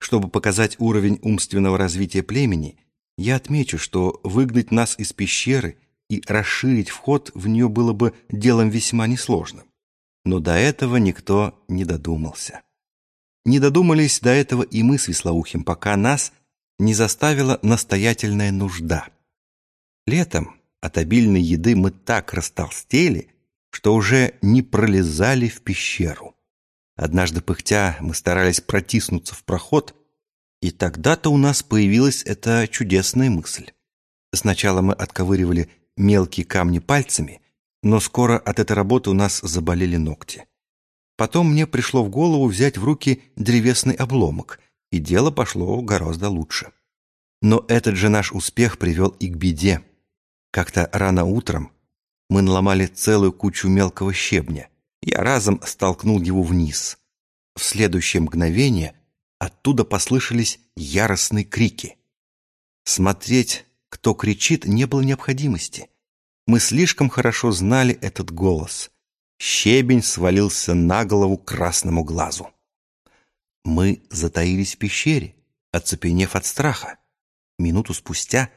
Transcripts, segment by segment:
Чтобы показать уровень умственного развития племени, я отмечу, что выгнать нас из пещеры и расширить вход в нее было бы делом весьма несложным. Но до этого никто не додумался. Не додумались до этого и мы с Вислоухим, пока нас не заставила настоятельная нужда. Летом от обильной еды мы так растолстели, что уже не пролезали в пещеру. Однажды пыхтя мы старались протиснуться в проход, и тогда-то у нас появилась эта чудесная мысль. Сначала мы отковыривали мелкие камни пальцами, но скоро от этой работы у нас заболели ногти. Потом мне пришло в голову взять в руки древесный обломок, и дело пошло гораздо лучше. Но этот же наш успех привел и к беде. Как-то рано утром мы наломали целую кучу мелкого щебня. Я разом столкнул его вниз. В следующее мгновение оттуда послышались яростные крики. Смотреть, кто кричит, не было необходимости. Мы слишком хорошо знали этот голос. Щебень свалился на голову красному глазу. Мы затаились в пещере, оцепенев от страха. Минуту спустя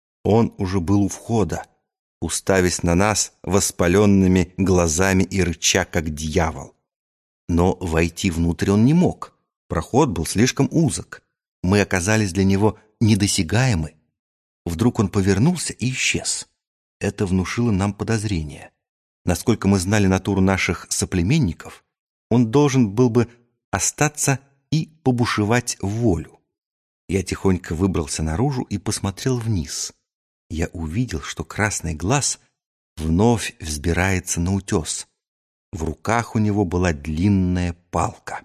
он уже был у входа, уставясь на нас воспаленными глазами и рыча, как дьявол. Но войти внутрь он не мог. Проход был слишком узок. Мы оказались для него недосягаемы. Вдруг он повернулся и исчез. Это внушило нам подозрение. Насколько мы знали натуру наших соплеменников, он должен был бы остаться и побушевать в волю. Я тихонько выбрался наружу и посмотрел вниз. Я увидел, что красный глаз вновь взбирается на утес. В руках у него была длинная палка.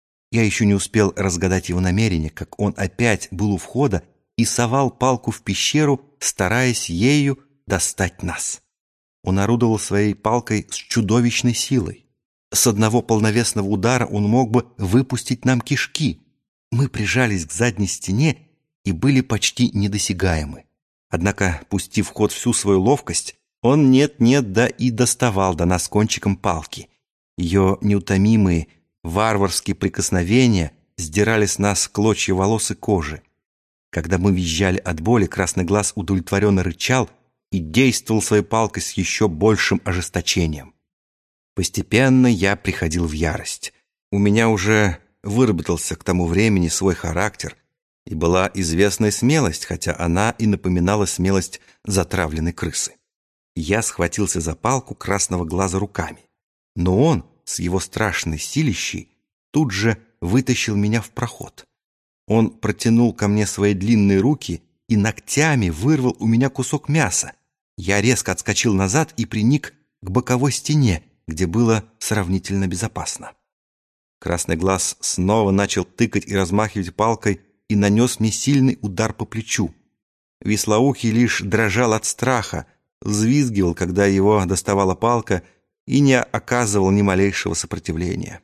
Я еще не успел разгадать его намерение, как он опять был у входа и совал палку в пещеру, стараясь ею достать нас. Он орудовал своей палкой с чудовищной силой. С одного полновесного удара он мог бы выпустить нам кишки. Мы прижались к задней стене и были почти недосягаемы. Однако, пустив в ход всю свою ловкость, он нет-нет, да и доставал до нас кончиком палки. Ее неутомимые, варварские прикосновения сдирали с нас клочья волос и кожи. Когда мы визжали от боли, красный глаз удовлетворенно рычал и действовал своей палкой с еще большим ожесточением. Постепенно я приходил в ярость. У меня уже выработался к тому времени свой характер, и была известная смелость, хотя она и напоминала смелость затравленной крысы. Я схватился за палку красного глаза руками, но он с его страшной силищей тут же вытащил меня в проход. Он протянул ко мне свои длинные руки и ногтями вырвал у меня кусок мяса. Я резко отскочил назад и приник к боковой стене, где было сравнительно безопасно. Красный глаз снова начал тыкать и размахивать палкой и нанес мне сильный удар по плечу. Вислоухий лишь дрожал от страха, взвизгивал, когда его доставала палка, и не оказывал ни малейшего сопротивления.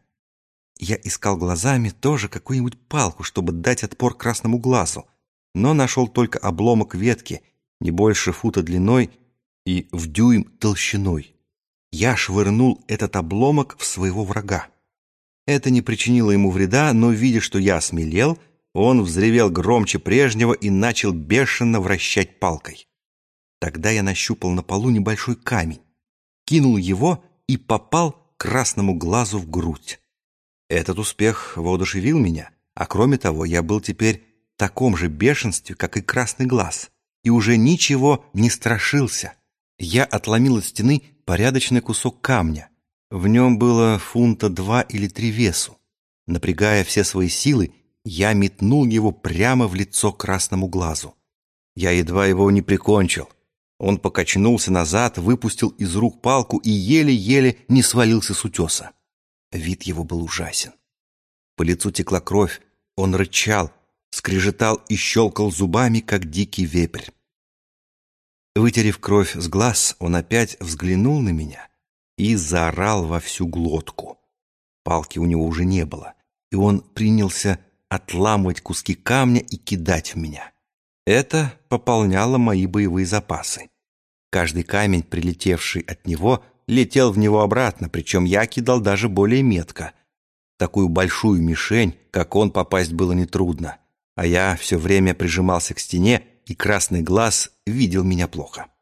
Я искал глазами тоже какую-нибудь палку, чтобы дать отпор красному глазу, но нашел только обломок ветки, не больше фута длиной и в дюйм толщиной. Я швырнул этот обломок в своего врага. Это не причинило ему вреда, но, видя, что я осмелел, он взревел громче прежнего и начал бешено вращать палкой. Тогда я нащупал на полу небольшой камень, кинул его и попал красному глазу в грудь. Этот успех воодушевил меня, а кроме того, я был теперь в таком же бешенстве, как и красный глаз, и уже ничего не страшился. Я отломил от стены порядочный кусок камня. В нем было фунта 2 или 3 весу. Напрягая все свои силы, я метнул его прямо в лицо красному глазу. Я едва его не прикончил. Он покачнулся назад, выпустил из рук палку и еле-еле не свалился с утеса. Вид его был ужасен. По лицу текла кровь, он рычал, скрежетал и щелкал зубами, как дикий вепрь. Вытерев кровь с глаз, он опять взглянул на меня и заорал во всю глотку. Палки у него уже не было, и он принялся отламывать куски камня и кидать в меня. Это пополняло мои боевые запасы. Каждый камень, прилетевший от него, летел в него обратно, причем я кидал даже более метко. такую большую мишень, как он, попасть было нетрудно, а я все время прижимался к стене, и красный глаз видел меня плохо.